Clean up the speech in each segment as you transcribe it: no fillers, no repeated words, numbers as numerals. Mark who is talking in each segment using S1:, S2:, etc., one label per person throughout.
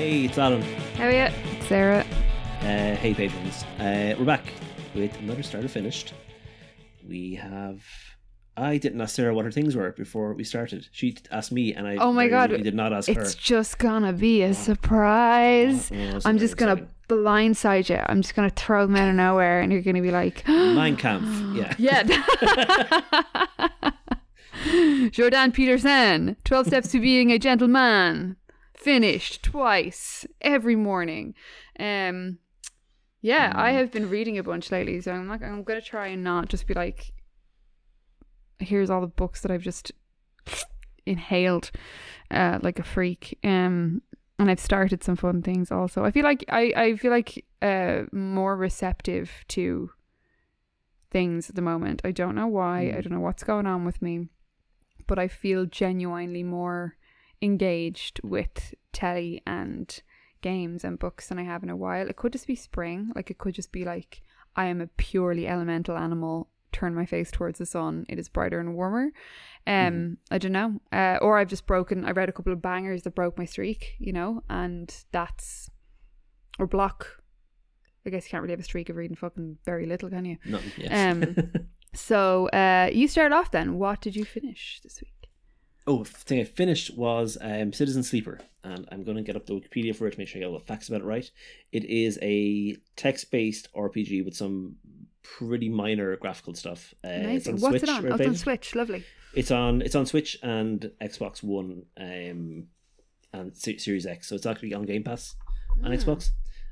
S1: Hey, it's Alan.
S2: How are you? Sarah.
S1: Hey, patrons. We're back with another Starter Finished. I didn't ask Sarah what her things were before we started. She asked me, and I did not ask her.
S2: It's just gonna be a surprise. I'm just gonna blindside you. I'm just gonna throw them out of nowhere, and you're gonna be like,
S1: Mein Kampf. Yeah.
S2: Jordan Peterson, 12 Steps to Being a Gentleman. Finished twice every morning. I have been reading a bunch lately, so I'm gonna try and not just be like, here's all the books that I've just inhaled like a freak. And I've started some fun things also. I feel like more receptive to things at the moment. I don't know why. I don't know what's going on with me, but I feel genuinely more engaged with telly and games and books than I have in a while. It could just be spring. Like, it could just be like, I am a purely elemental animal. Turn my face towards the sun. It is brighter and warmer. I don't know. Or I read a couple of bangers that broke my streak, and or block. I guess you can't really have a streak of reading fucking very little, can you?
S1: No, yes.
S2: So you start off then. What did you finish this week?
S1: Oh, the thing I finished was Citizen Sleeper, and I'm going to get up the Wikipedia for it to make sure I get all the facts about it right. It is a text-based RPG with some pretty minor graphical stuff.
S2: Amazing. What's it on? It's on Switch. Lovely.
S1: It's on Switch and Xbox One and Series X, so it's actually on Game Pass on Xbox.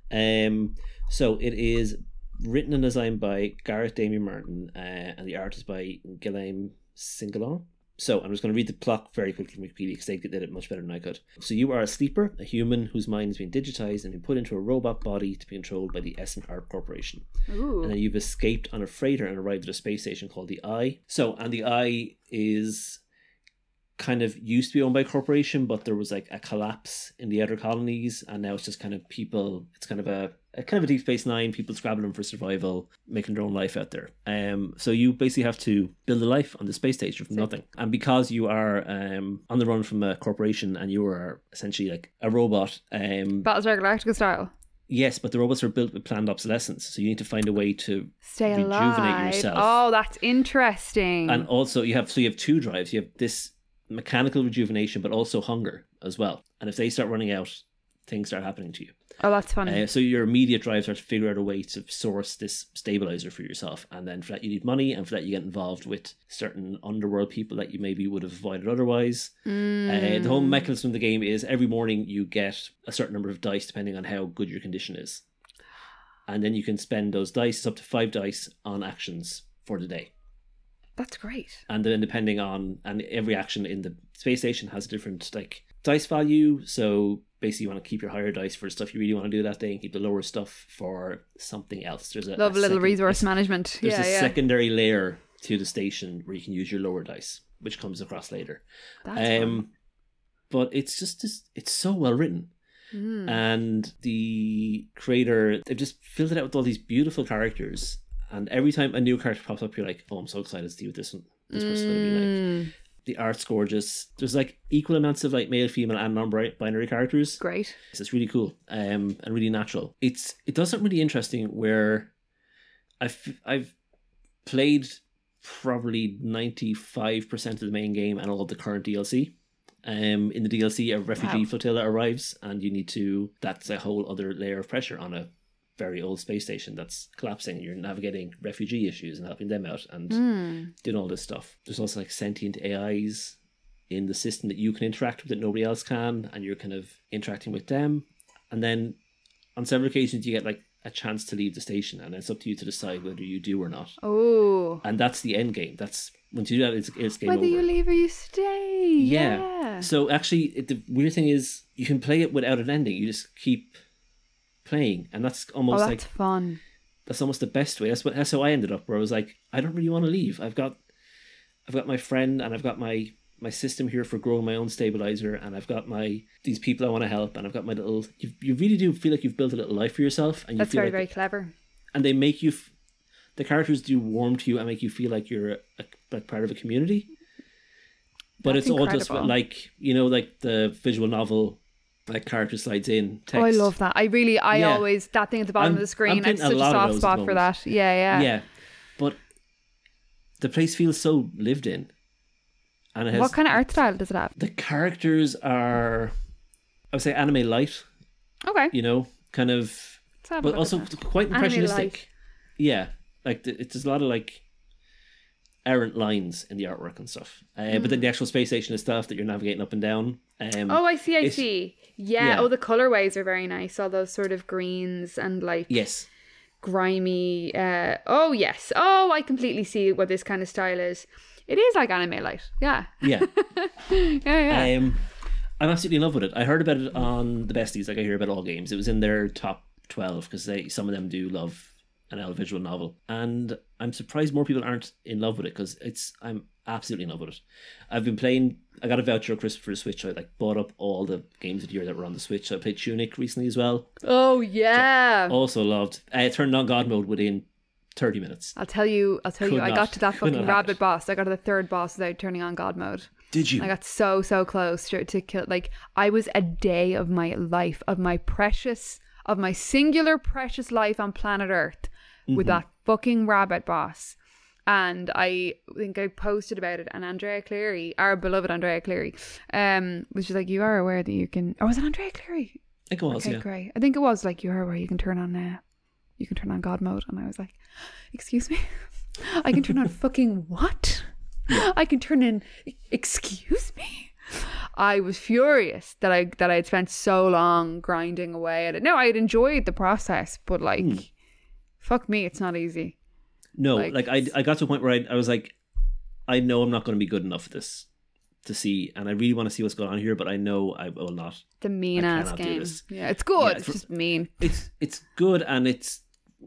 S1: So it is written and designed by Gareth Damian Martin, and the art is by Guillaume Singalon. So I'm just going to read the plot very quickly from Wikipedia because they did it much better than I could. So you are a sleeper, a human whose mind has been digitized and been put into a robot body to be controlled by the Essence Art Corporation.
S2: Ooh. And
S1: then you've escaped on a freighter and arrived at a space station called the Eye. And the Eye is kind of used to be owned by a corporation, but there was like a collapse in the outer colonies, and now it's just kind of people. It's kind of a Deep Space Nine, people scrabbling for survival, making their own life out there. So you basically have to build a life on the space station from nothing. And because you are on the run from a corporation and you are essentially like a robot,
S2: Battlestar Galactica style.
S1: Yes, but the robots are built with planned obsolescence, so you need to find a way to
S2: stay
S1: rejuvenate
S2: alive.
S1: yourself.
S2: Oh, that's interesting.
S1: And also you have two drives. You have this mechanical rejuvenation, but also hunger as well. And if they start running out, things start happening to you.
S2: Oh, that's funny.
S1: So your immediate drives are to figure out a way to source this stabilizer for yourself, and then for that you need money, and for that you get involved with certain underworld people that you maybe would have avoided otherwise. The whole mechanism of the game is every morning you get a certain number of dice depending on how good your condition is, and then you can spend those dice, it's up to 5 dice, on actions for the day.
S2: That's great.
S1: And then and every action in the space station has a different dice value. So basically you want to keep your higher dice for the stuff you really want to do that day and keep the lower stuff for something else. There's a
S2: little resource management.
S1: There's a secondary layer to the station where you can use your lower dice, which comes across later.
S2: That's fun.
S1: But it's it's so well written. And the creator, they've just filled it out with all these beautiful characters. And every time a new character pops up, you're like, oh, I'm so excited to see what this person's going to be like. The art's gorgeous. There's equal amounts of male, female, and non-binary characters.
S2: Great.
S1: So it's really cool and really natural. It does something really interesting where I've played probably 95% of the main game and all of the current DLC. In the DLC, a refugee flotilla arrives, and that's a whole other layer of pressure on a very old space station that's collapsing. You're navigating refugee issues and helping them out and doing all this stuff. There's also sentient AIs in the system that you can interact with that nobody else can, and you're kind of interacting with them. And then on several occasions you get a chance to leave the station, and it's up to you to decide whether you do or not.
S2: Oh.
S1: And that's the end game. That's once you do that, it's game over.
S2: Whether you leave or you stay. Yeah.
S1: So actually, the weird thing is you can play it without an ending. You just keep playing, and that's almost
S2: that's fun.
S1: That's almost the best way. That's how I ended up, where I was like, I don't really want to leave. I've got my friend, and I've got my system here for growing my own stabilizer, and I've got these people I want to help, and I've got my little. You really do feel like you've built a little life for yourself, and
S2: that's very, very clever.
S1: And they make you. The characters do warm to you and make you feel like you're part of a community. But
S2: That's
S1: it's
S2: incredible.
S1: all just like the visual novel like character slides in text.
S2: Oh, I love that. I
S1: Yeah.
S2: always, that thing at the bottom of the screen,
S1: I'm
S2: it's
S1: getting
S2: such a
S1: a lot of
S2: soft
S1: those at
S2: spot
S1: the
S2: for
S1: moment.
S2: that. Yeah.
S1: Yeah, but the place feels so lived in, and it has
S2: What kind of art style does it have?
S1: the characters are, I would say, anime light.
S2: Okay.
S1: You know, kind of,
S2: Let's have a
S1: but
S2: look
S1: also
S2: at that.
S1: quite
S2: Anime
S1: impressionistic.
S2: light.
S1: Yeah, like there's a lot of like errant lines in the artwork and stuff. But then the actual space station is stuff that you're navigating up and down.
S2: Oh, I see.
S1: it's-
S2: Yeah.
S1: yeah.
S2: Oh, the colorways are very nice. All those sort of greens and like
S1: Yes.
S2: grimy. Oh, yes. Oh, I completely see what this kind of style is. It is like anime light. Yeah.
S1: Yeah.
S2: Yeah.
S1: I'm absolutely in love with it. I heard about it on the Besties, like I hear about all games. It was in their top 12 because some of them do love an visual novel, and I'm surprised more people aren't in love with it because I'm absolutely in love with it. I've been playing. I got a voucher at Christmas for the Switch. So I like bought up all the games of the year that were on the Switch. So I played Tunic recently as well.
S2: Oh, yeah.
S1: Also loved. I turned on God mode within 30 minutes.
S2: I'll tell you, I
S1: not-
S2: got to that
S1: could not
S2: fucking
S1: have
S2: rabbit
S1: it.
S2: boss. I got to the third boss without turning on God mode.
S1: Did you?
S2: I got so close to kill. Like, I was a day of my life, of my singular precious life on planet Earth with that fucking rabbit boss. And I think I posted about it, and Andrea Cleary, our beloved Andrea Cleary, was just like, you are aware that you can, or was it Andrea Cleary?
S1: I think it was,
S2: Okay,
S1: yeah.
S2: great. I think it was like, you are aware you can turn on God mode. And I was like, excuse me? I can turn on fucking what? I can turn in, excuse me? I was furious that I had spent so long grinding away at it. No, I had enjoyed the process, but like, fuck me, it's not easy.
S1: No,
S2: Like-
S1: like I got to a point where I was like, I know I'm not going to be good enough at this to see, and I really want to see what's going on here, but I know I will not.
S2: The mean
S1: I
S2: ass
S1: cannot do
S2: game.
S1: this.
S2: Yeah, it's good.
S1: Yeah,
S2: it's just mean.
S1: It's good, and it's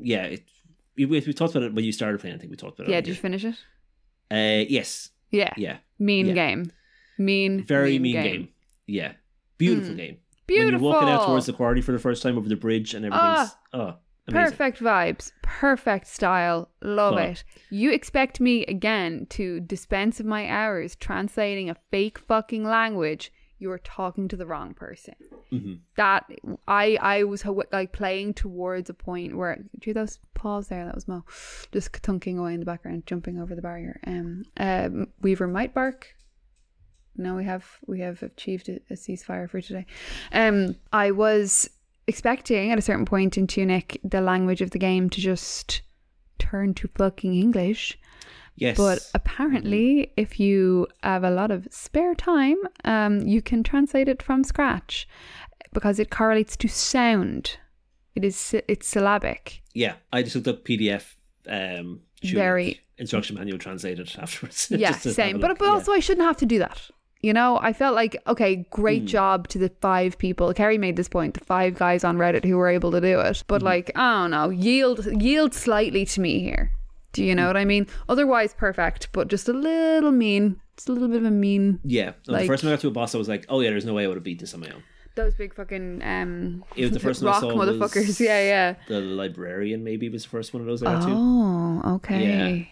S1: we talked about it when you started playing. I think we talked about it.
S2: Yeah,
S1: on
S2: did you
S1: here.
S2: finish it?
S1: Yes,
S2: Yeah.
S1: yeah,
S2: Mean
S1: Yeah.
S2: game. Mean.
S1: very mean game. Yeah, beautiful game. When
S2: Beautiful.
S1: you're walking out towards the quarry for the first time over the bridge and everything's amazing.
S2: Perfect vibes, perfect style, love
S1: Love
S2: it. You expect me again to dispense of my hours translating a fake fucking language? You are talking to the wrong person.
S1: Mm-hmm.
S2: That I was like playing towards a point where, do you hear those paws there? That was Mo just thunking away in the background, jumping over the barrier. Weaver might bark. No, we have achieved a ceasefire for today. I was expecting at a certain point in Tunic the language of the game to just turn to fucking English.
S1: Yes,
S2: But apparently, if you have a lot of spare time, you can translate it from scratch because it correlates to sound. It's syllabic.
S1: yeah, I just looked up PDF. Tunic
S2: Very-
S1: instruction manual translated afterwards.
S2: Yeah,
S1: Just to have
S2: same.
S1: a
S2: But
S1: look.
S2: also, I shouldn't have to do that. You know, I felt like, okay, great job to the 5 people. Kerry made this point, the 5 guys on Reddit who were able to do it. But like, I don't know, yield slightly to me here. Do you know what I mean? Otherwise, perfect, but just a little mean. It's a little bit of a mean.
S1: Yeah,
S2: Like-
S1: the first time I got to a boss, I was like, oh yeah, there's no way I would have beat this on my own.
S2: Those big fucking
S1: It was the first one I
S2: rock
S1: saw
S2: motherfuckers.
S1: was
S2: Yeah.
S1: The librarian maybe was the first one of those I got to.
S2: Oh, okay.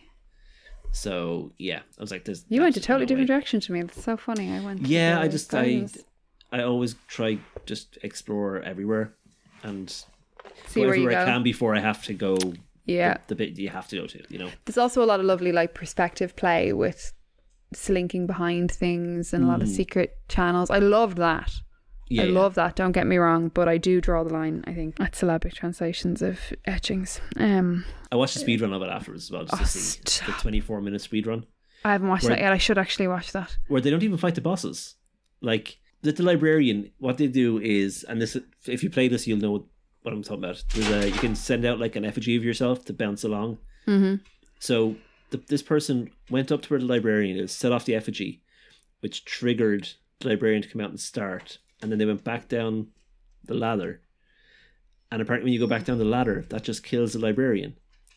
S1: So yeah, I was like, "This."
S2: You went a totally
S1: no
S2: different
S1: way.
S2: direction to me. That's so funny. I went.
S1: Yeah,
S2: to
S1: I
S2: the
S1: just
S2: gardens.
S1: I always try just explore everywhere and
S2: See
S1: go
S2: where you
S1: everywhere I
S2: go.
S1: can before I have to go.
S2: Yeah.
S1: the bit you have to go to, you know.
S2: There's also a lot of lovely like perspective play with slinking behind things and a lot of secret channels. I loved that.
S1: Yeah,
S2: I love that, don't get me wrong, but I do draw the line, I think, at syllabic translations of etchings.
S1: I watched a speed run of it afterwards as well, just to see the 24-minute speed run
S2: I haven't watched
S1: Where-
S2: that yet. I should actually watch that.
S1: where they don't even fight the bosses. Like the librarian, what they do is, and this, if you play this, you'll know what I'm talking about. You can send out like an effigy of yourself to bounce along.
S2: Mm-hmm.
S1: So this person went up to where the librarian is, set off the effigy, which triggered the librarian to come out and start. And then they went back down the ladder. And apparently when you go back down the ladder, that just kills the librarian.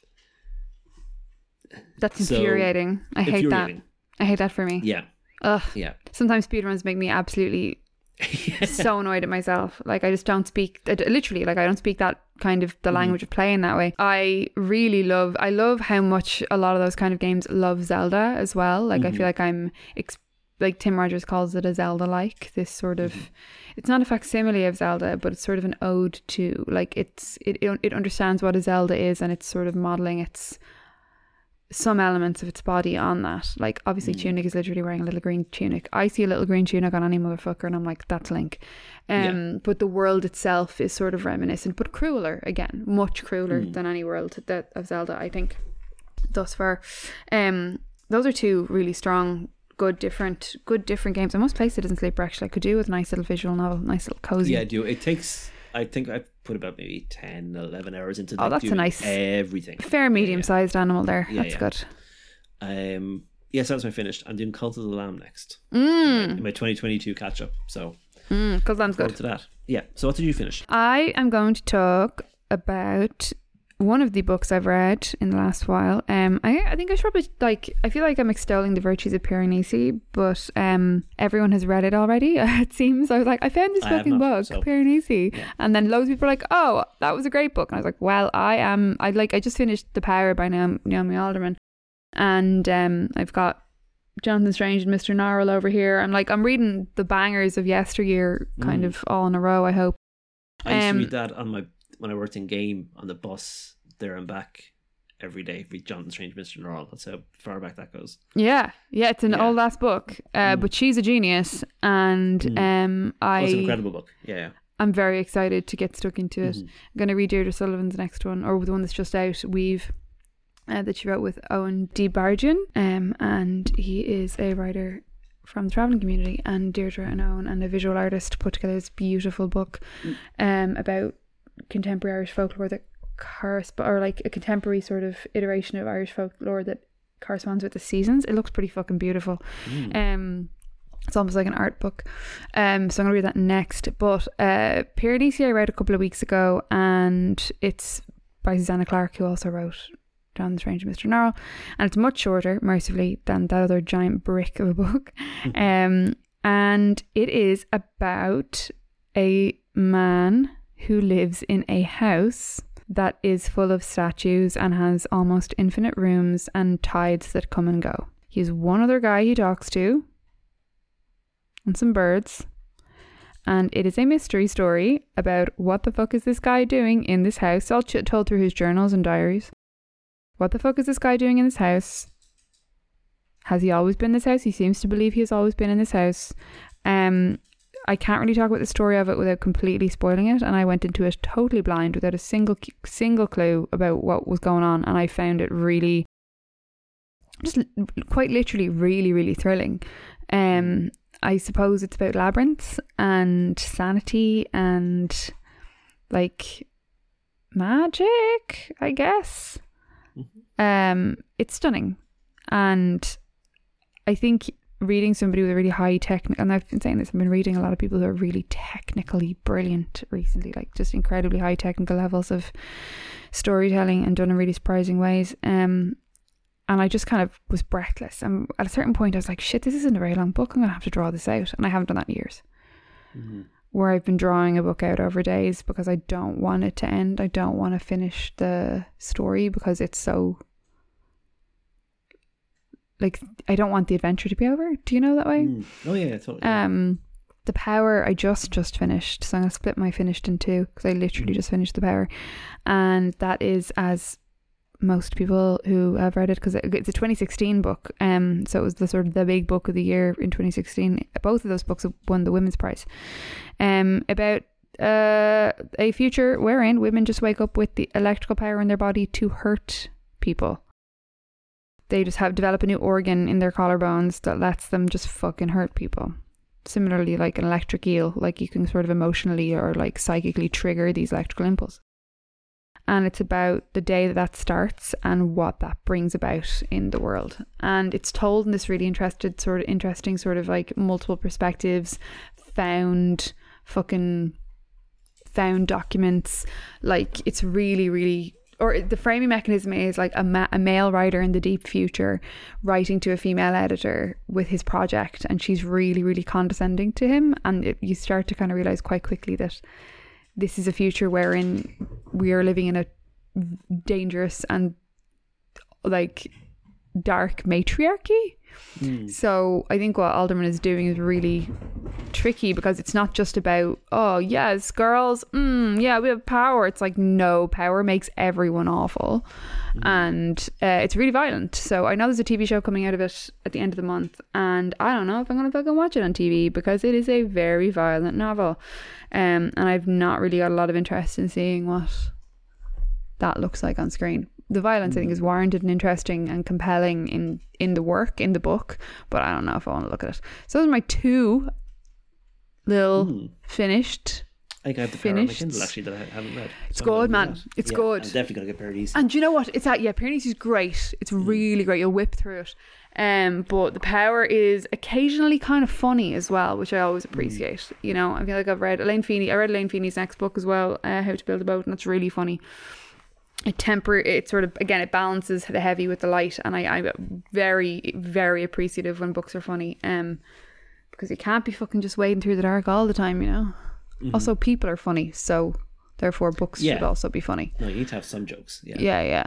S2: That's
S1: So,
S2: infuriating. I hate that.
S1: Infuriating.
S2: I hate that for me.
S1: Yeah.
S2: Ugh.
S1: Yeah.
S2: Sometimes speedruns make me absolutely so annoyed at myself. Like, I just don't speak, literally, like, I don't speak that kind of the language of play in that way. I love how much a lot of those kind of games love Zelda as well. Like, I feel like like Tim Rogers calls it a Zelda-like, this sort of it's not a facsimile of Zelda, but it's sort of an ode to, like, it understands what a Zelda is, and it's sort of modeling some elements of its body on that. Like, obviously Tunic is literally wearing a little green tunic. I see a little green tunic on any motherfucker and I'm like, that's Link. But the world itself is sort of reminiscent, but crueler, again, much crueler than any world of Zelda, I think, thus far. Those are two really strong, good different games. I must play Citizen Sleeper, actually. I could do with a nice little visual novel, nice little cozy.
S1: Yeah, do it takes, I think I put about maybe 10, 11 hours into
S2: that. Oh, that's a nice
S1: everything.
S2: Fair medium-sized animal there. That's good.
S1: Yes, that's my finished. I'm doing Cult of the Lamb next. In my 2022 catch-up. So
S2: Cult of the Lamb's good.
S1: To that. Yeah. So what did you finish?
S2: I am going to talk about one of the books I've read in the last while. I think I should probably, like, I feel like I'm extolling the virtues of Piranesi, but everyone has read it already, it seems. I was like, I found this fucking book, Piranesi. Yeah. And then loads of people were like, oh, that was a great book. And I was like, well, I just finished The Power by Naomi Alderman. And I've got Jonathan Strange and Mr. Gnarl over here. I'm reading the bangers of yesteryear kind of all in a row, I hope.
S1: I used to read that when I worked in Game on the bus there and back every day. Read Jonathan Strange, Mr. Gnarl. That's how far back that goes. Yeah, it's an old ass book, but she's a genius, and it's an incredible book. Yeah.
S2: I'm very excited to get stuck into it. I'm going to read Deirdre Sullivan's next one, or the one that's just out, Weave, that she wrote with Owen D. Barjan, and he is a writer from the travelling community, and Deirdre and Owen and a visual artist put together this beautiful book about contemporary Irish folklore that or like a contemporary sort of iteration of Irish folklore that corresponds with the seasons. It looks pretty fucking beautiful. It's almost like an art book. So I'm gonna read that next. But Piranesi I read a couple of weeks ago, and it's by Susanna Clarke, who also wrote Jonathan Strange and Mr. Gnarl, and it's much shorter, mercifully, than that other giant brick of a book. And it is about a man who lives in a house that is full of statues and has almost infinite rooms and tides that come and go. He has one other guy he talks to and some birds, and it is a mystery story about what the fuck is this guy doing in this house, all told through his journals and diaries. What the fuck is this guy doing in this house? Has he always been in this house? He seems to believe he has always been in this house. I can't really talk about the story of it without completely spoiling it, and I went into it totally blind without a single clue about what was going on, and I found it really, just quite literally really, really thrilling. I suppose it's about labyrinths and sanity and like magic, I guess. It's stunning, and I think reading somebody with a really high technical, and I've been saying this, I've been reading a lot of people who are really technically brilliant recently, like just incredibly high technical levels of storytelling and done in really surprising ways. And I just kind of was breathless, and at a certain point I was like, shit, this isn't a very long book, I'm gonna have to draw this out, and I haven't done that in years. Where I've been drawing a book out over days because I don't want it to end. I don't want to finish the story because it's so, like, I don't want the adventure to be over. Do you know that way?
S1: Oh yeah, totally.
S2: The Power I just finished, so I'm gonna split my finished in two because I literally just finished The Power, and that is, as most people who have read it, because it's a 2016 book, so it was the sort of the big book of the year in 2016. Both of those books have won the Women's Prize, about a future wherein women just wake up with the electrical power in their body to hurt people. They just develop a new organ in their collarbones that lets them just fucking hurt people. Similarly, like an electric eel, like you can sort of emotionally or like psychically trigger these electrical impulses. And it's about the day that starts and what that brings about in the world. And it's told in this really interesting sort of like multiple perspectives, found documents. Like it's really, really, or the framing mechanism is like a male writer in the deep future writing to a female editor with his project, and she's really, really condescending to him. And you start to kind of realize quite quickly that this is a future wherein we are living in a dangerous and like dark matriarchy. So I think what Alderman is doing is really tricky, because it's not just about, oh yes, girls, yeah, we have power. It's like, no, power makes everyone awful. And it's really violent. So I know there's a TV show coming out of it at the end of the month, and I don't know if I'm gonna fucking watch it on TV, because it is a very violent novel, and I've not really got a lot of interest in seeing what that looks like on screen. The violence, I think, is warranted and interesting and compelling in the work, in the book, but I don't know if I want to look at it. So those are my two little finished.
S1: I think I have the Power on my Kindle, actually, that I haven't read.
S2: It's good, man. It's good.
S1: I'm definitely going to get Paradise.
S2: And do you know what? It's at, Paradise is great. It's really great. You'll whip through it. But the Power is occasionally kind of funny as well, which I always appreciate. You know, I feel like I've read Elaine Feeney. I read Elaine Feeney's next book as well, How to Build a Boat, and it's really funny. It sort of, again, it balances the heavy with the light, and I'm very, very appreciative when books are funny, because you can't be fucking just wading through the dark all the time, you know. Also, people are funny, so therefore books should also be funny.
S1: No, you need to have some jokes. Yeah.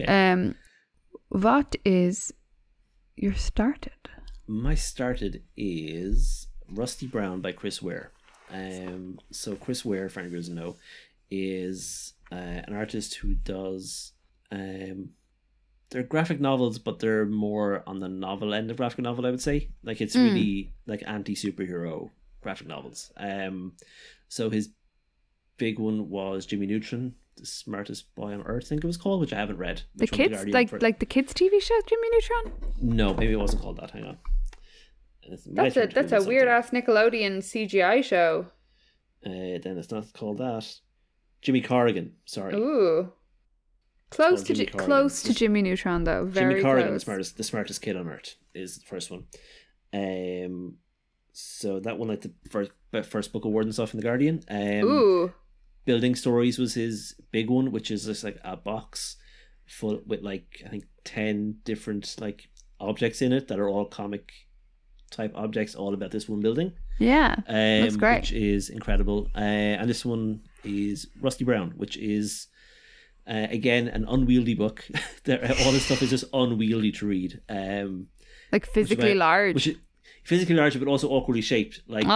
S2: What is your started?
S1: My started is Rusty Brown by Chris Ware. So Chris Ware, for anybody who doesn't know, is an artist who does they're graphic novels, but they're more on the novel end of graphic novel, I would say. Like, it's really like anti-superhero graphic novels. So his big one was Jimmy Neutron, the smartest boy on earth, I think it was called, which I haven't read.
S2: The kids, like the kids TV show Jimmy Neutron?
S1: No, maybe it wasn't called that. Hang on.
S2: That's a weird ass Nickelodeon CGI show.
S1: Then it's not called that. Jimmy Corrigan, sorry.
S2: Ooh. Close to Jimmy Neutron, though. Very
S1: Jimmy Corrigan,
S2: close.
S1: the smartest kid on earth, is the first one. So that one, like the first book award and stuff in the Guardian.
S2: Ooh.
S1: Building Stories was his big one, which is just like a box full with, like, I think 10 different like objects in it that are all comic type objects, all about this one building.
S2: Yeah, that's great.
S1: Which is incredible. And this one is Rusty Brown, which is again an unwieldy book. All this stuff is just unwieldy to read.
S2: Like physically large.
S1: Physically large, but also awkwardly shaped. Like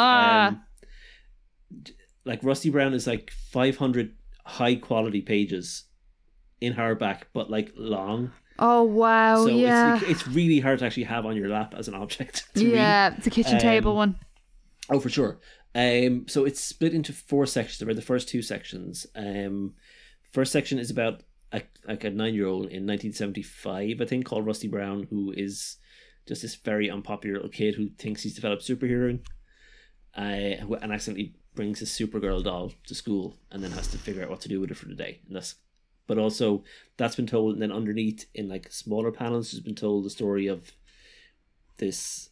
S1: Rusty Brown is like 500 high quality pages in hardback, but like long.
S2: Oh wow!
S1: So
S2: yeah,
S1: it's really hard to actually have on your lap as an object. Read.
S2: It's a kitchen table one.
S1: Oh, for sure. So it's split into 4 sections. I read the first 2 sections. First section is about a 9-year-old in 1975, I think, called Rusty Brown, who is just this very unpopular little kid who thinks he's developed superheroing, and accidentally brings his Supergirl doll to school and then has to figure out what to do with it for the day. But also that's been told, and then underneath in like smaller panels has been told the story of this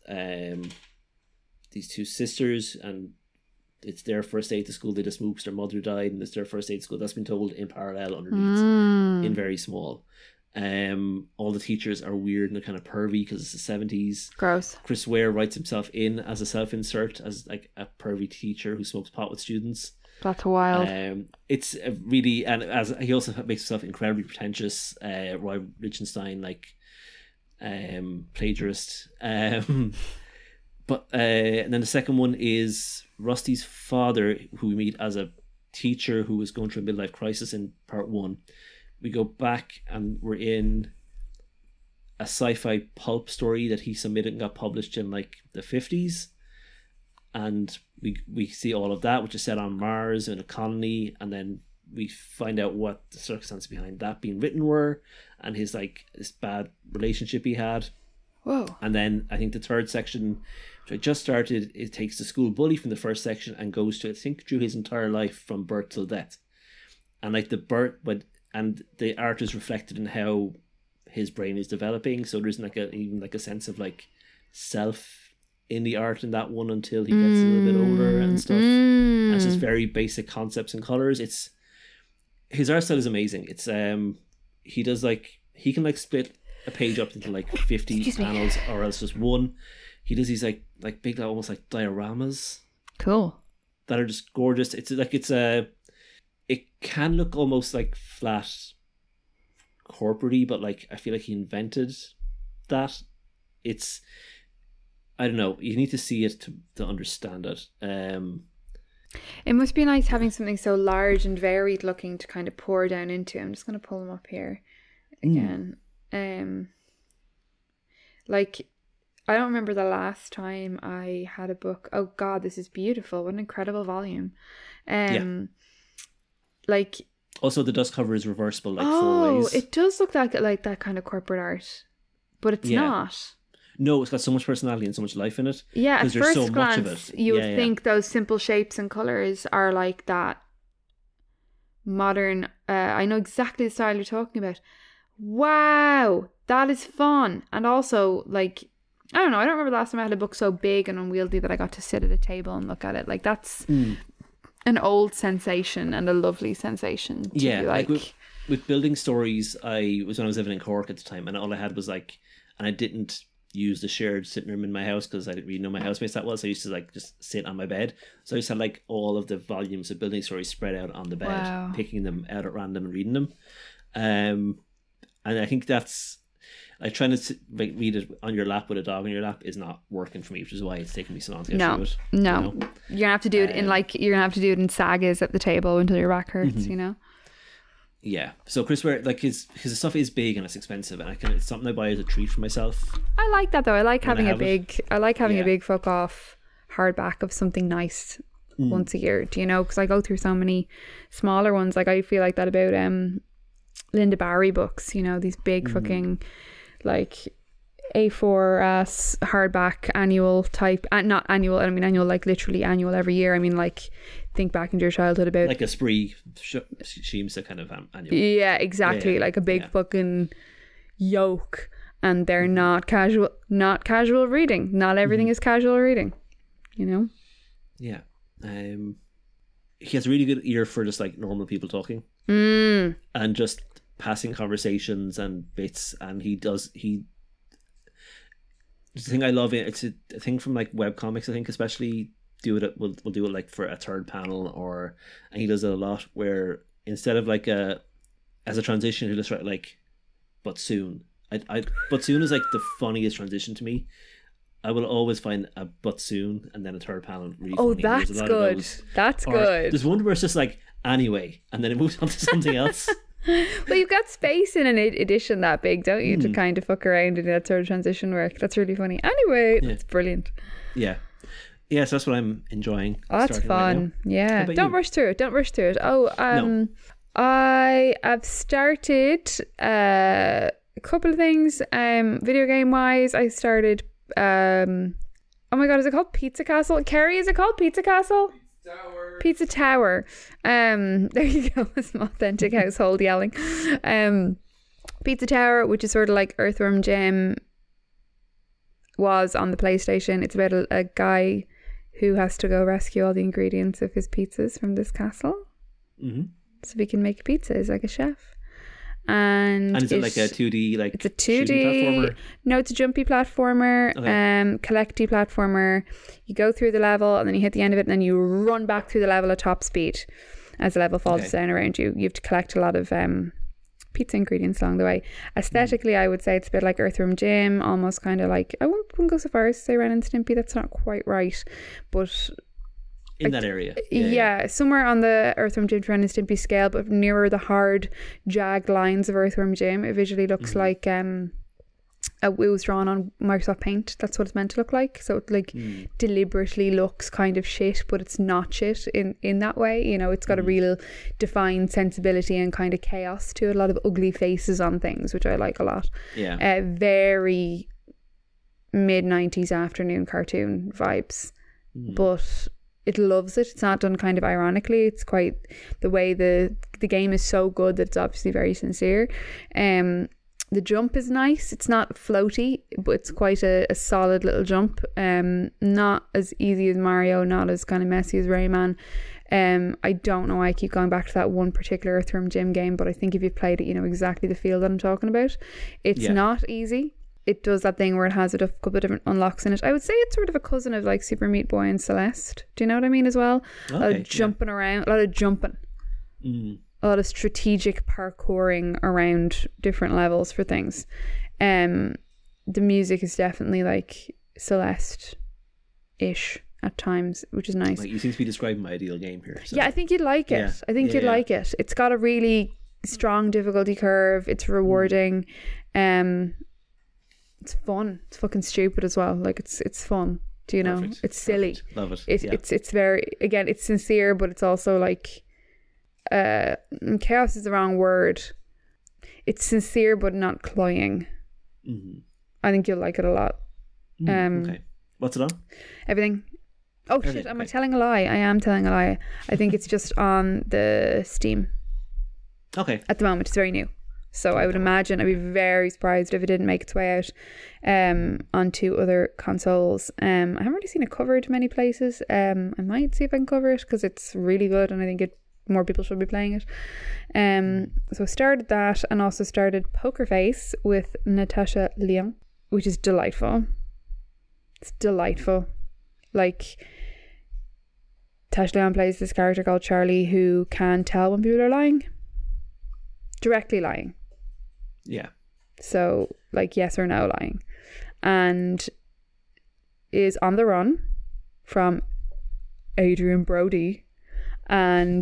S1: these 2 sisters, and it's their first day to school. They just moved because their mother died, and it's their first day to school. That's been told in parallel underneath in very small. All the teachers are weird and they're kind of pervy because it's the 70s.
S2: Gross.
S1: Chris Ware writes himself in as a self-insert as like a pervy teacher who smokes pot with students.
S2: That's wild.
S1: It's really, and as he also makes himself incredibly pretentious. Roy Lichtenstein, like plagiarist. But and then the second one is Rusty's father, who we meet as a teacher who was going through a midlife crisis in part 1. We go back and we're in a sci-fi pulp story that he submitted and got published in like the 50s. And we see all of that, which is set on Mars in a colony, and then we find out what the circumstances behind that being written were, and his like this bad relationship he had.
S2: Whoa.
S1: And then I think the third section, which I just started, it takes the school bully from the first section and goes to, I think, through his entire life from birth till death. And like the birth, and the art is reflected in how his brain is developing. So there's even a sense of like self in the art in that one until he gets a little bit older and stuff. And it's just very basic concepts and colors. It's his art style is amazing. It's he does like, he can like split a page up into like 50 panels or else just one. He does these like big, almost like dioramas.
S2: Cool.
S1: That are just gorgeous. It's like it can look almost like flat corporate-y, but like I feel like he invented that. It's, I don't know. You need to see it to understand it.
S2: It must be nice having something so large and varied looking to kind of pour down into. I'm just going to pull them up here again. Like, I don't remember the last time I had a book. Oh God, this is beautiful. What an incredible volume. Like,
S1: also the dust cover is reversible, like 4 ways.
S2: It does look like that kind of corporate art, but it's not.
S1: No, it's got so much personality and so much life in it.
S2: Yeah, at
S1: there's
S2: first
S1: so
S2: glance,
S1: much of it.
S2: you would think those simple shapes and colours are like that modern... I know exactly the style you're talking about. Wow, that is fun. And also, like, I don't know, I don't remember the last time I had a book so big and unwieldy that I got to sit at a table and look at it. Like, that's an old sensation and a lovely sensation. To be like
S1: with building stories, I was when I was living in Cork at the time, and all I had was like, and I didn't use the shared sitting room in my house because I didn't really know my housemates that well, so I used to like just sit on my bed. So I just had like all of the volumes of building stories spread out on the bed, picking them out at random and reading them. And I think that's like trying to read it on your lap with a dog on your lap is not working for me, which is why it's taken me so long to get through it.
S2: No, you're gonna have to do it in sagas at the table until your back hurts. You know.
S1: Yeah, so Chris Ware, like his stuff is big and it's expensive, and it's something I buy as a treat for myself.
S2: I like that though. I like having a big fuck off hardback of something nice once a year. Do you know? Because I go through so many smaller ones. Like I feel like that about Linda Barry books. You know, these big fucking like A4 hardback annual type. Not annual. I don't mean annual like literally annual every year. I mean like. Think back into your childhood about
S1: like a spree seems to kind of annual.
S2: Yeah, exactly. Like a big fucking yoke, and they're not casual reading. Not everything is casual reading, you know.
S1: Yeah, he has a really good ear for just like normal people talking and just passing conversations and bits, and the thing I love it's a thing from like webcomics, I think, especially. We'll do it like for a third panel, and he does it a lot where instead of like as a transition he'll just write like but soon. But soon is like the funniest transition to me. I will always find a but soon and then a third panel really funny.
S2: That's good. That's good.
S1: There's one where it's just like anyway and then it moves on to something else.
S2: Well, you've got space in an edition that big, don't you, to kind of fuck around and do that sort of transition work. That's really funny. Anyway, that's brilliant.
S1: Yeah, so that's what I'm enjoying.
S2: Oh, that's fun. Right, yeah. Don't rush through it. Oh,
S1: no.
S2: I have started a couple of things. Video game wise, I started oh my god, is it called Pizza Castle? Kerry, is it called Pizza Castle? Pizza Tower. There you go. Some authentic household yelling. Pizza Tower, which is sort of like Earthworm Jim was on the PlayStation. It's about a guy who has to go rescue all the ingredients of his pizzas from this castle. So he can make pizzas like a chef. And
S1: is it like a 2D like
S2: it's a 2D
S1: platformer?
S2: No, it's a jumpy platformer, collecty platformer. You go through the level and then you hit the end of it and then you run back through the level at top speed as the level falls down around you. You have to collect a lot of pizza ingredients along the way. Aesthetically, I would say it's a bit like Earthworm Jim, almost kind of like, I wouldn't go so far as to say Ren and Stimpy, that's not quite right, but
S1: in that area.
S2: Yeah, somewhere on the Earthworm Jim to Ren and Stimpy scale, but nearer the hard jagged lines of Earthworm Jim. It visually looks like it was drawn on Microsoft Paint. That's what it's meant to look like. So it like deliberately looks kind of shit, but it's not shit in that way. You know, it's got a real defined sensibility and kind of chaos to it. A lot of ugly faces on things, which I like a lot.
S1: Yeah.
S2: Very mid-90s afternoon cartoon vibes. But it loves it. It's not done kind of ironically. It's quite the way the game is so good that it's obviously very sincere. The jump is nice. It's not floaty, but it's quite a solid little jump. Not as easy as Mario, not as kind of messy as Rayman. I don't know why I keep going back to that one particular Earthworm Jim game, but I think if you've played it, you know exactly the feel that I'm talking about. It's not easy. It does that thing where it has a couple of different unlocks in it. I would say it's sort of a cousin of like Super Meat Boy and Celeste. Do you know what I mean as well? Okay, a lot of jumping around, a lot of jumping. A lot of strategic parkouring around different levels for things. the music is definitely like Celeste-ish at times, which is nice.
S1: Like, you seem to be describing my ideal game here. So.
S2: Yeah, I think you'd like it.
S1: Yeah.
S2: I think you'd like it. It's got a really strong difficulty curve. It's rewarding. It's fun. It's fucking stupid as well. Like it's fun. Do you know?
S1: Perfect.
S2: It's silly.
S1: Perfect. Love it.
S2: It's very, again, it's sincere, but it's also like chaos is the wrong word. It's sincere but not cloying.
S1: Mm-hmm.
S2: I think you'll like it a lot.
S1: Okay. What's it on?
S2: Everything. Oh
S1: Everything,
S2: shit, am I
S1: okay.
S2: telling a lie? I am telling a lie. I think it's just on the Steam
S1: Okay.
S2: at the moment. It's very new. So I would imagine, I'd be very surprised if it didn't make its way out onto other consoles. I haven't really seen it covered many places. I might see if I can cover it because it's really good and I think more people should be playing it. So I started that and also started Poker Face with Natasha Lyonne, which is delightful. It's delightful. Like, Natasha Lyonne plays this character called Charlie who can tell when people are lying. Directly lying.
S1: Yeah.
S2: So, like, yes or no lying. And is on the run from Adrian Brody. And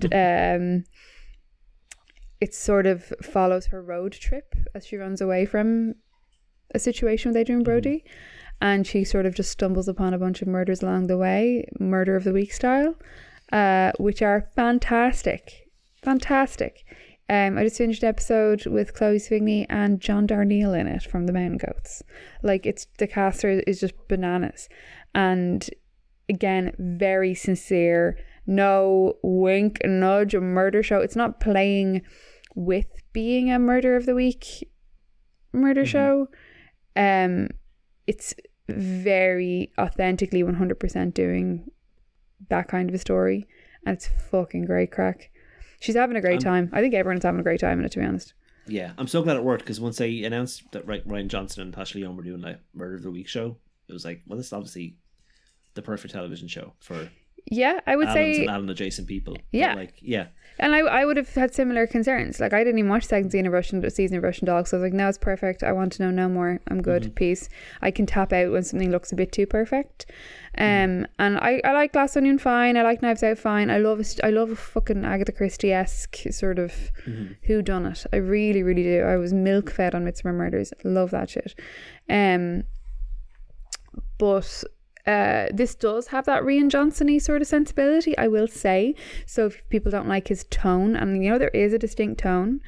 S2: it sort of follows her road trip as she runs away from a situation with Adrian Brody. And she sort of just stumbles upon a bunch of murders along the way, Murder of the Week style, which are fantastic. Fantastic. I just finished an episode with Chloe Sevigny and John Darnielle in it from The Mountain Goats. Like, it's, the caster is just bananas. And again, very sincere. No wink, nudge, a murder show. It's not playing with being a Murder of the Week murder show. It's very authentically 100% doing that kind of a story. And it's fucking great crack. She's having a great time. I think everyone's having a great time in it, to be honest.
S1: Yeah, I'm so glad it worked because once they announced that Ryan Johnson and Natasha Lyonne were doing that Murder of the Week show, it was like, well, this is obviously the perfect television show for
S2: Yeah, I would
S1: Alan's
S2: say.
S1: and Alan adjacent people.
S2: Yeah.
S1: But, like, yeah.
S2: And I would have had similar concerns. Like, I didn't even watch the second season of Russian Doll, so I was like, no, it's perfect. I want to know no more. I'm good. Peace. I can tap out when something looks a bit too perfect. And I like Glass Onion fine. I like Knives Out fine. I love a fucking Agatha Christie-esque sort of whodunit. I really, really do. I was milk fed on Midsomer Murders. Love that shit. But this does have that Rian Johnson-y sort of sensibility, I will say. So if people don't like his tone, and you know there is a distinct tone,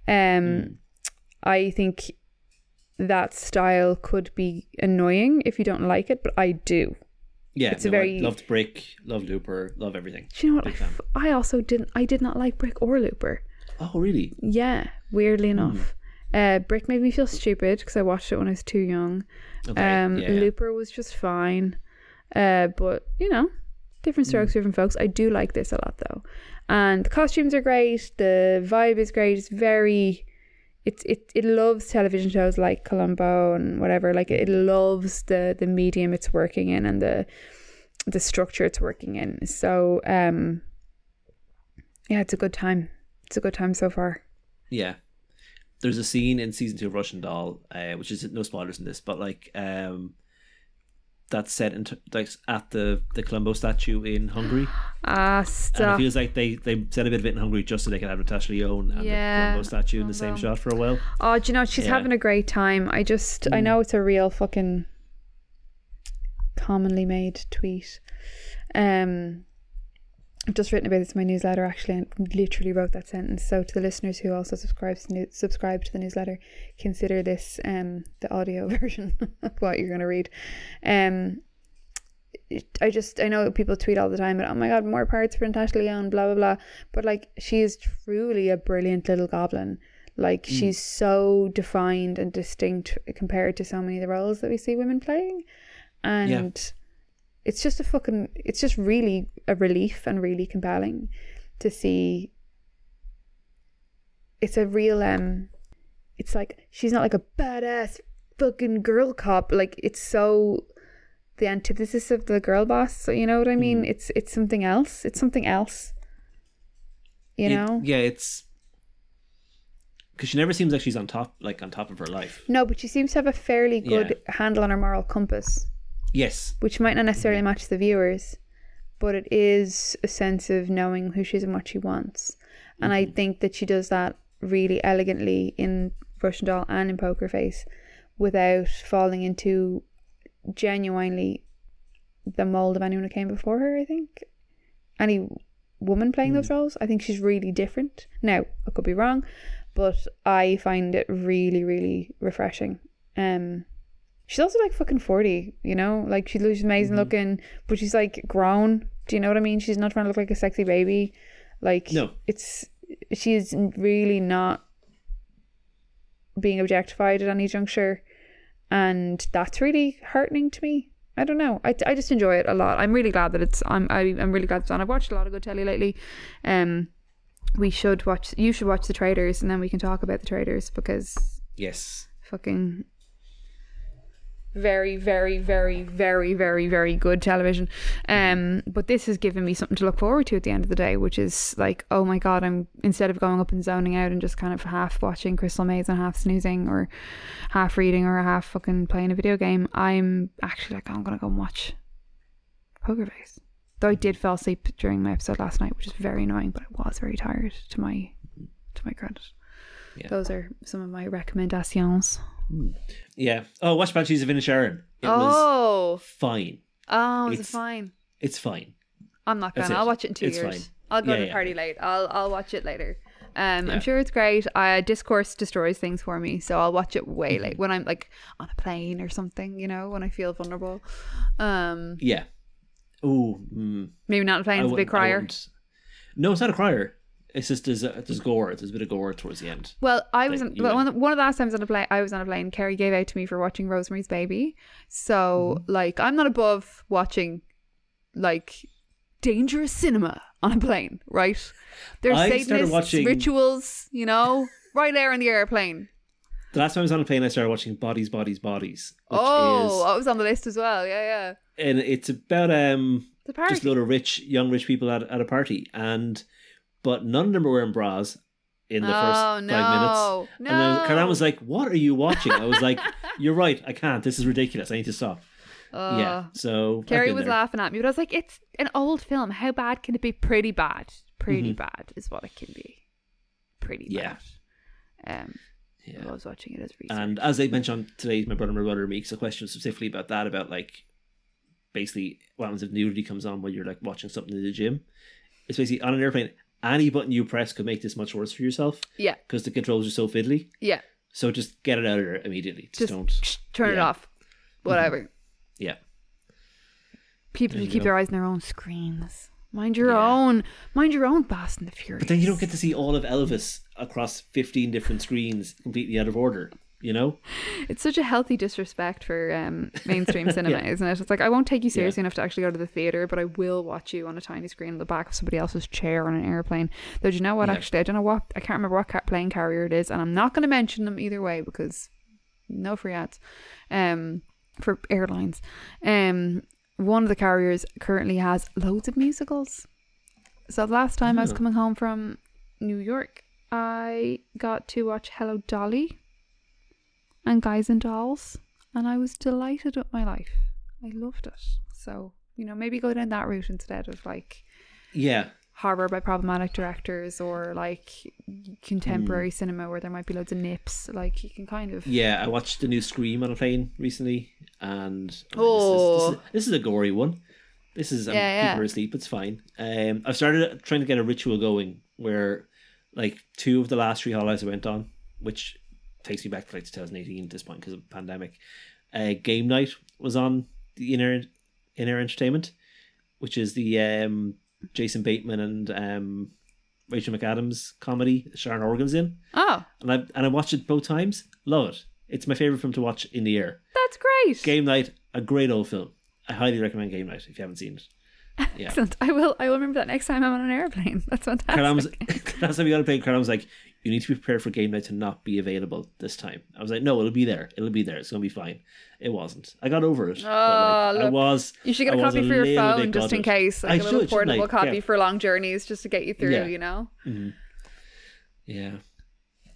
S2: I think that style could be annoying if you don't like it, but I do.
S1: Yeah,
S2: it's a very...
S1: I loved Brick, loved Looper, love everything.
S2: Do you know what?
S1: Big fan.
S2: I also did not like Brick or Looper.
S1: Oh, really?
S2: Yeah, weirdly enough. Brick made me feel stupid because I watched it when I was too young.
S1: Okay.
S2: Looper was just fine. But you know, different strokes, different folks. I do like this a lot though, and the costumes are great. The vibe is great. It's very, it loves television shows like Columbo and whatever. Like, it loves the medium it's working in and the structure it's working in. So yeah, it's a good time. It's a good time so far.
S1: Yeah. There's a scene in season 2 of Russian Doll, which is no spoilers in this, but like that's set at the Columbo statue in Hungary.
S2: Stop.
S1: And it feels like they set a bit of it in Hungary just so they could have Natasha Lyonne and the Columbo statue in the same shot for a while.
S2: Oh, do you know, she's having a great time. I know it's a real fucking commonly made tweet. I've just written about this in my newsletter, actually, and literally wrote that sentence. So to the listeners who also subscribe to the newsletter, consider this the audio version of what you're going to read. I know people tweet all the time, but oh my god, more parts for Natasha Lyonne, blah blah blah. But like, she is truly a brilliant little goblin. Like, she's so defined and distinct compared to so many of the roles that we see women playing, and it's just really a relief and really compelling to see. It's a real it's like, she's not like a badass fucking girl cop. Like, it's so the antithesis of the girl boss. So you know what I mean? It's something else. It's something else. You know?
S1: Yeah, because she never seems like she's on top of her life.
S2: No, but she seems to have a fairly good handle on her moral compass.
S1: Yes.
S2: Which might not necessarily match the viewers, but it is a sense of knowing who she is and what she wants. And I think that she does that really elegantly in Russian Doll and in Poker Face without falling into genuinely the mold of anyone who came before her, I think. Any woman playing those roles, I think she's really different. Now, I could be wrong, but I find it really, really refreshing. She's also like fucking 40, you know? Like, she's amazing looking, but she's like grown. Do you know what I mean? She's not trying to look like a sexy baby. Like,
S1: no.
S2: She's really not being objectified at any juncture. And that's really heartening to me. I don't know. I just enjoy it a lot. I'm really glad that I'm really glad it's on. I've watched a lot of good telly lately. You should watch The Traitors, and then we can talk about The Traitors, because
S1: yes,
S2: fucking very, very, very, very, very, very good television. But this has given me something to look forward to at the end of the day, which is like, oh my god, instead of going up and zoning out and just kind of half watching Crystal Maze and half snoozing or half reading or half fucking playing a video game, I'm actually like, I'm gonna go and watch Poker Face. Though I did fall asleep during my episode last night, which is very annoying, but I was very tired, to my credit. Yeah. Those are some of my recommendations.
S1: Yeah. Oh, watch Banshees of Inisherin. It was fine.
S2: Oh, is it fine?
S1: It's fine.
S2: I'm not going. I'll watch it in 2 years.
S1: Fine.
S2: I'll go to the party late. I'll watch it later. I'm sure it's great. Discourse destroys things for me, so I'll watch it way late when I'm like on a plane or something. You know, when I feel vulnerable.
S1: Yeah. Oh.
S2: Maybe not a plane. It's a big crier.
S1: No, it's not a crier. It's just there's gore. There's a bit of gore towards the end.
S2: Well, one of the last times I was on a plane, Kerry gave out to me for watching Rosemary's Baby. So like, I'm not above watching like dangerous cinema on a plane, right? There's Satanist rituals, you know, right there on the airplane.
S1: The last time I was on a plane, I started watching Bodies.
S2: That was on the list as well. Yeah.
S1: And it's about just a load of young rich people at a party, but none of them were wearing bras in the first 5 minutes.
S2: No.
S1: And then Caroline was like, "What are you watching?" I was like, "You're right. I can't. This is ridiculous. I need to stop." Yeah. So
S2: Carrie was laughing at me, but I was like, "It's an old film. How bad can it be? Pretty bad. Pretty bad is what it can be. Pretty bad." I was watching it as research.
S1: And as I mentioned today, my brother makes a question specifically about that, about like basically what happens if nudity comes on while you're like watching something in the gym. It's basically on an airplane. Any button you press could make this much worse for yourself. Yeah. Because the controls are so fiddly. Yeah. So just get it out of there immediately. Just don't
S2: turn it off. Whatever.
S1: Yeah.
S2: People who keep their eyes on their own screens. Mind your own Fast and the Furious.
S1: But then you don't get to see all of Elvis across 15 different screens completely out of order. You know?
S2: It's such a healthy disrespect for mainstream cinema, isn't it? It's like, I won't take you seriously enough to actually go to the theatre, but I will watch you on a tiny screen in the back of somebody else's chair on an airplane. Though, do you know what? Actually, I can't remember what plane carrier it is, and I'm not going to mention them either way because no free ads for airlines. One of the carriers currently has loads of musicals. So the last time I was coming home from New York, I got to watch Hello Dolly and Guys and Dolls, and I was delighted with my life. I loved it. So, you know, maybe go down that route instead of like horror by problematic directors or like contemporary cinema where there might be loads of nips. Like, you can kind of
S1: I watched the new Scream on a plane recently, and this is a gory one. This is people are asleep. It's fine. I've started trying to get a ritual going where like 2 of the last 3 holidays I went on, which takes me back to like 2018 at this point because of the pandemic. Game night was on the Inner Entertainment, which is the Jason Bateman and Rachel McAdams comedy Sharon Horgan's in. Oh, and I watched it both times. Love it. It's my favorite film to watch in the year.
S2: That's great.
S1: Game night, a great old film. I highly recommend Game night if you haven't seen it. Yeah.
S2: Excellent. I will remember that next time I'm on an airplane. That's fantastic.
S1: Last time we got a plane, Caroline was like, "You need to be prepared for Game night to not be available this time." I was like, "No, it'll be there. It's going to be fine." It wasn't. I got over it.
S2: You should get a copy for your phone just in case. Like a little portable copy for long journeys just to get you through, you know?
S1: Mm-hmm. Yeah.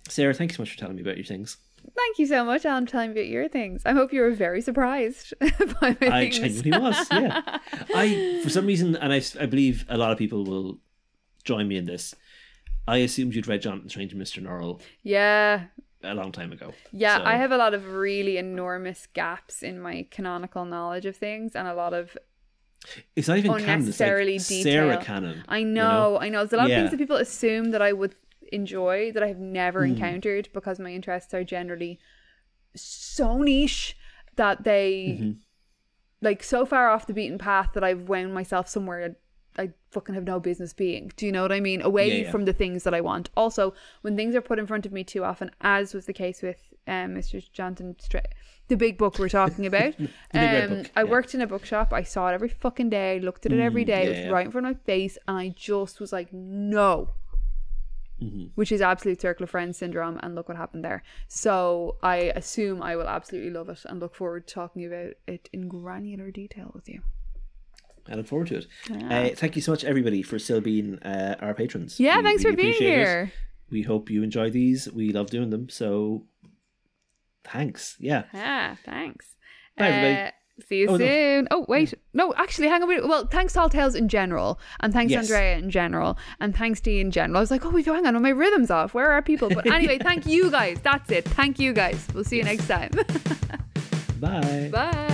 S1: Sarah, thank you so much for telling me about your things.
S2: Thank you so much, Alan, for telling me about your things. I hope you were very surprised by my
S1: I
S2: things.
S1: genuinely was, yeah. For some reason, and I believe a lot of people will join me in this, I assumed you'd read Jonathan Strange and Mr. Norrell
S2: Yeah.
S1: a long time ago.
S2: Yeah,
S1: So,
S2: I have a lot of really enormous gaps in my canonical knowledge of things and a lot of
S1: it's not even canon, it's like
S2: unnecessarily
S1: Sarah
S2: detail.
S1: canon.
S2: I know. There's a lot of
S1: Yeah.
S2: things that people assume that I would enjoy that I have never encountered because my interests are generally so niche that they like so far off the beaten path that I've wound myself somewhere I fucking have no business being. Do you know what I mean? Away
S1: Yeah.
S2: from the things that I want. Also, when things are put in front of me too often, as was the case with Mr. Jonathan the big book we're talking about.
S1: The big red book,
S2: I
S1: yeah.
S2: worked in a bookshop. I saw it every fucking day. I looked at it every day. It was
S1: yeah.
S2: right in front of my face, and I just was like, no. Which is absolute circle of friends syndrome, and look what happened there. So I assume I will absolutely love it and look forward to talking about it in granular detail with you.
S1: I look forward to it. Thank you so much, everybody, for still being our patrons.
S2: Yeah,
S1: We
S2: thanks
S1: really
S2: for being
S1: appreciate it.
S2: here.
S1: We hope you enjoy these. We love doing them. So thanks. Yeah.
S2: Thanks.
S1: Bye, everybody.
S2: See you
S1: Oh, no.
S2: soon. Oh, wait. No, actually, hang on. Well, thanks Tall Tales in general. And thanks
S1: Yes.
S2: Andrea in general. And thanks Dee in general. I was like, oh, hang on. My rhythm's off. Where are people? But anyway, thank you guys. That's it. Thank you guys. We'll see you next time.
S1: Bye.
S2: Bye.